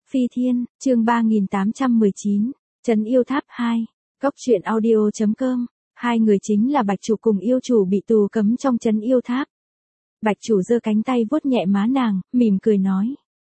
Phi Thiên, chương 3819, Trấn Yêu Tháp 2, Cốc truyện audio.com, hai người chính là Bạch Chủ cùng yêu chủ bị tù cấm trong Trấn Yêu Tháp. Bạch Chủ giơ cánh tay vuốt nhẹ má nàng, mỉm cười nói.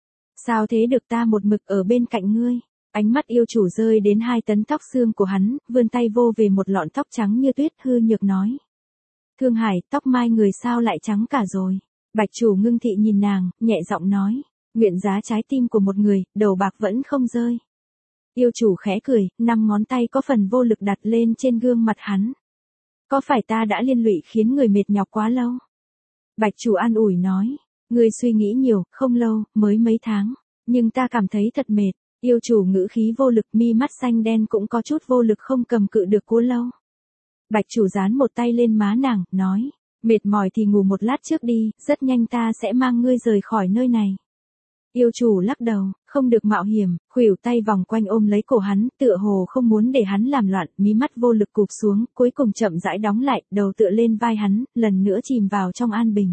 Sao thế được, ta một mực ở bên cạnh ngươi. Ánh mắt yêu chủ rơi đến 2 tấn tóc xương của hắn, vươn tay vô về một lọn tóc trắng như tuyết, hư nhược nói. Thương Hải, tóc mai người sao lại trắng cả rồi. Bạch Chủ ngưng thị nhìn nàng, nhẹ giọng nói. Nguyện giá trái tim của một người, đầu bạc vẫn không rơi. Yêu chủ khẽ cười, 5 ngón tay có phần vô lực đặt lên trên gương mặt hắn. Có phải ta đã liên lụy khiến người mệt nhọc quá lâu? Bạch Chủ an ủi nói. Ngươi suy nghĩ nhiều, không lâu, mới mấy tháng. Nhưng ta cảm thấy thật mệt. Yêu chủ ngữ khí vô lực, mi mắt xanh đen cũng có chút vô lực, không cầm cự được cố lâu. Bạch Chủ dán một tay lên má nàng, nói. Mệt mỏi thì ngủ một lát trước đi, rất nhanh ta sẽ mang ngươi rời khỏi nơi này. Yêu chủ lắc đầu, không được mạo hiểm, khuỷu tay vòng quanh ôm lấy cổ hắn, tựa hồ không muốn để hắn làm loạn, mí mắt vô lực cụp xuống, cuối cùng chậm rãi đóng lại, đầu tựa lên vai hắn, lần nữa chìm vào trong an bình.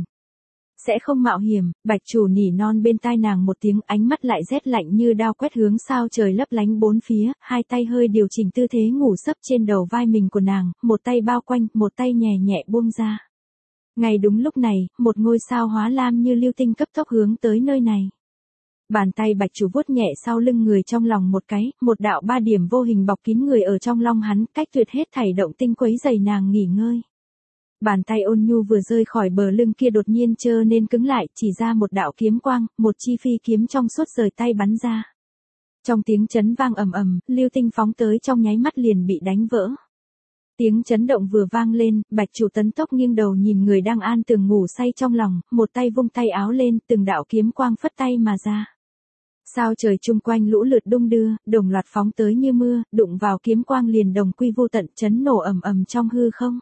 Sẽ không mạo hiểm, Bạch Chủ nỉ non bên tai nàng một tiếng, ánh mắt lại rét lạnh như đao quét hướng sao trời lấp lánh bốn phía, 2 tay hơi điều chỉnh tư thế ngủ sấp trên đầu vai mình của nàng, một tay bao quanh, một tay nhẹ nhẹ buông ra. Ngay đúng lúc này, một ngôi sao hóa lam như lưu tinh cấp tốc hướng tới nơi này. Bàn tay Bạch Chủ vuốt nhẹ sau lưng người trong lòng một cái, một đạo 3 điểm vô hình bọc kín người ở trong lòng hắn, cách tuyệt hết thảy động tinh quấy rầy nàng nghỉ ngơi. Bàn tay ôn nhu vừa rơi khỏi bờ lưng kia đột nhiên trơ nên cứng lại, chỉ ra một đạo kiếm quang, một chi phi kiếm trong suốt rời tay bắn ra. Trong tiếng chấn vang ầm ầm, lưu tinh phóng tới trong nháy mắt liền bị đánh vỡ. Tiếng chấn động vừa vang lên, Bạch Chủ tấn tốc nghiêng đầu nhìn người đang an tường ngủ say trong lòng, một tay vung tay áo lên, từng đạo kiếm quang phất tay mà ra. Sao trời chung quanh lũ lượt đung đưa, đồng loạt phóng tới như mưa, đụng vào kiếm quang liền đồng quy vô tận, chấn nổ ầm ầm trong hư không.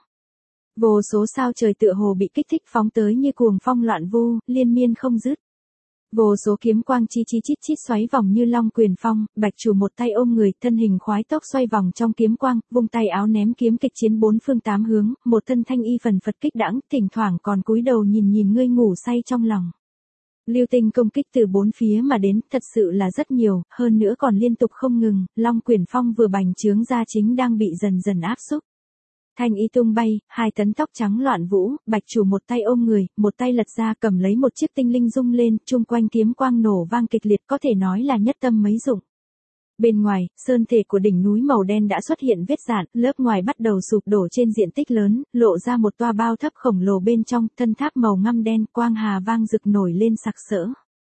Vô số sao trời tựa hồ bị kích thích phóng tới như cuồng phong loạn vu, liên miên không dứt. Vô số kiếm quang chi chi chít chít xoáy vòng như long quyền phong, Bạch Chủ một tay ôm người, thân hình khoái tốc xoay vòng trong kiếm quang, vung tay áo ném kiếm kịch chiến 4 phương 8 hướng, một thân thanh y phần phật kích đãng, thỉnh thoảng còn cúi đầu nhìn ngươi ngủ say trong lòng. Lưu tinh công kích từ 4 phía mà đến, thật sự là rất nhiều, hơn nữa còn liên tục không ngừng, long quyền phong vừa bành trướng ra chính đang bị dần dần áp xúc. Thanh y tung bay, 2 tấn tóc trắng loạn vũ, Bạch Chủ một tay ôm người, một tay lật ra cầm lấy một chiếc tinh linh rung lên, chung quanh kiếm quang nổ vang kịch liệt, có thể nói là nhất tâm mấy dụng. Bên ngoài, sơn thể của đỉnh núi màu đen đã xuất hiện vết rạn, lớp ngoài bắt đầu sụp đổ trên diện tích lớn, lộ ra một toa bao thấp khổng lồ bên trong, thân tháp màu ngăm đen, quang hà vang rực nổi lên sặc sỡ.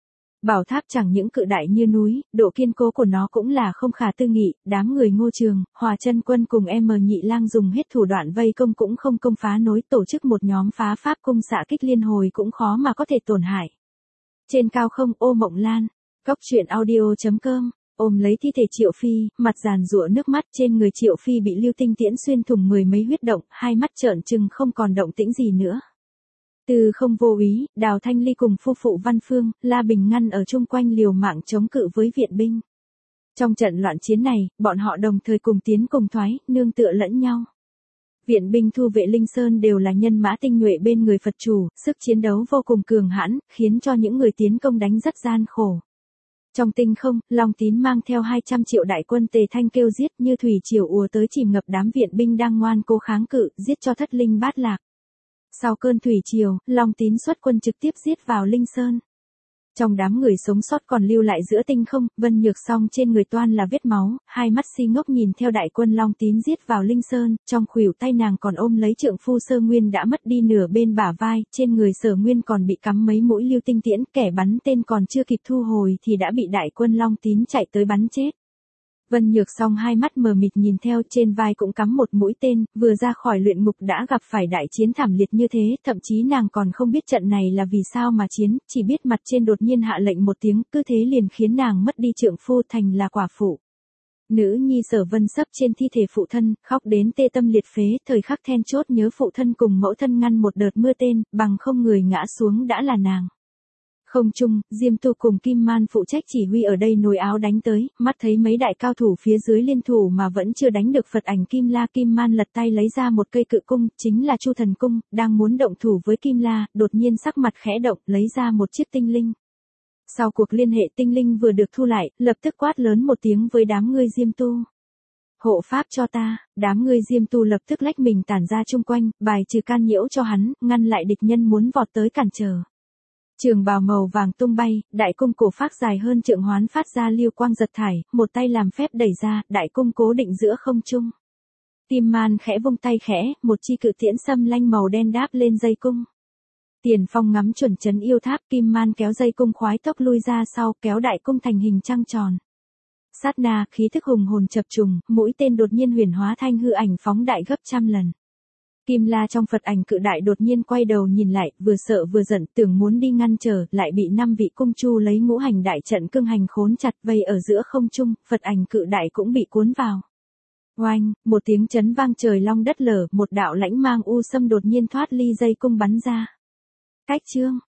Bảo tháp chẳng những cự đại như núi, độ kiên cố của nó cũng là không khả tư nghị, đám người Ngô Trường, Hòa Chân Quân cùng Nhị Lang dùng hết thủ đoạn vây công cũng không công phá nối, tổ chức một nhóm phá pháp cung xạ kích liên hồi cũng khó mà có thể tổn hại. Trên cao không, Ô Mộng Lan, Cốc truyện audio.com, ôm lấy thi thể Triệu Phi, mặt giàn giụa nước mắt, trên người Triệu Phi bị lưu tinh tiễn xuyên thủng 10 mấy huyết động, 2 mắt trợn trừng không còn động tĩnh gì nữa. Từ không vô úy, Đào Thanh Ly cùng phu phụ Văn Phương, La Bình ngăn ở chung quanh liều mạng chống cự với viện binh. Trong trận loạn chiến này, bọn họ đồng thời cùng tiến cùng thoái, nương tựa lẫn nhau. Viện binh thu vệ Linh Sơn đều là nhân mã tinh nhuệ bên người Phật chủ, sức chiến đấu vô cùng cường hãn, khiến cho những người tiến công đánh rất gian khổ. Trong tinh không, Long Tín mang theo 200 triệu đại quân Tề Thanh kêu giết như thủy triều ùa tới chìm ngập đám viện binh đang ngoan cố kháng cự, giết cho thất linh bát lạc. Sau cơn thủy triều, Long Tín xuất quân trực tiếp giết vào Linh Sơn. Trong đám người sống sót còn lưu lại giữa tinh không, Vân Nhược Song trên người toan là vết máu, 2 mắt si ngốc nhìn theo đại quân Long Tín giết vào Linh Sơn, trong khuỷu tay nàng còn ôm lấy trượng phu Sơ Nguyên đã mất đi nửa bên bả vai, trên người Sở Nguyên còn bị cắm mấy mũi lưu tinh tiễn, kẻ bắn tên còn chưa kịp thu hồi thì đã bị đại quân Long Tín chạy tới bắn chết. Vân Nhược Song 2 mắt mờ mịt nhìn theo, trên vai cũng cắm một mũi tên, vừa ra khỏi luyện ngục đã gặp phải đại chiến thảm liệt như thế, thậm chí nàng còn không biết trận này là vì sao mà chiến, chỉ biết mặt trên đột nhiên hạ lệnh một tiếng, cứ thế liền khiến nàng mất đi trượng phu thành là quả phụ. Nữ nhi Sở Vân sấp trên thi thể phụ thân, khóc đến tê tâm liệt phế, thời khắc then chốt nhớ phụ thân cùng mẫu thân ngăn một đợt mưa tên, bằng không người ngã xuống đã là nàng. Không trung, Diêm Tu cùng Kim Man phụ trách chỉ huy ở đây nối áo đánh tới, mắt thấy mấy đại cao thủ phía dưới liên thủ mà vẫn chưa đánh được Phật ảnh Kim La. Kim Man lật tay lấy ra một cây cự cung, chính là Chu Thần Cung, đang muốn động thủ với Kim La, đột nhiên sắc mặt khẽ động, lấy ra một chiếc tinh linh. Sau cuộc liên hệ tinh linh vừa được thu lại, lập tức quát lớn một tiếng với đám ngươi Diêm Tu. Hộ pháp cho ta, đám ngươi Diêm Tu lập tức lách mình tản ra chung quanh, bài trừ can nhiễu cho hắn, ngăn lại địch nhân muốn vọt tới cản trở. Trường bào màu vàng tung bay, đại cung cổ phát dài hơn trượng hoán phát ra lưu quang giật thải, một tay làm phép đẩy ra, đại cung cố định giữa không trung. Tim Man khẽ vung tay khẽ, một chi cự tiễn xâm lanh màu đen đáp lên dây cung. Tiền Phong ngắm chuẩn trấn yêu tháp, Kim Man kéo dây cung khoái tốc lui ra sau, kéo đại cung thành hình trăng tròn. Sát na, khí thức hùng hồn chập trùng, mũi tên đột nhiên huyền hóa thanh hư ảnh phóng đại gấp trăm lần. Kim La trong Phật ảnh cự đại đột nhiên quay đầu nhìn lại, vừa sợ vừa giận, tưởng muốn đi ngăn trở, lại bị 5 vị cung chu lấy ngũ hành đại trận cương hành khốn chặt vây ở giữa không trung, Phật ảnh cự đại cũng bị cuốn vào. Oanh, một tiếng chấn vang trời long đất lở, một đạo lãnh mang u sâm đột nhiên thoát ly dây cung bắn ra. Cách chương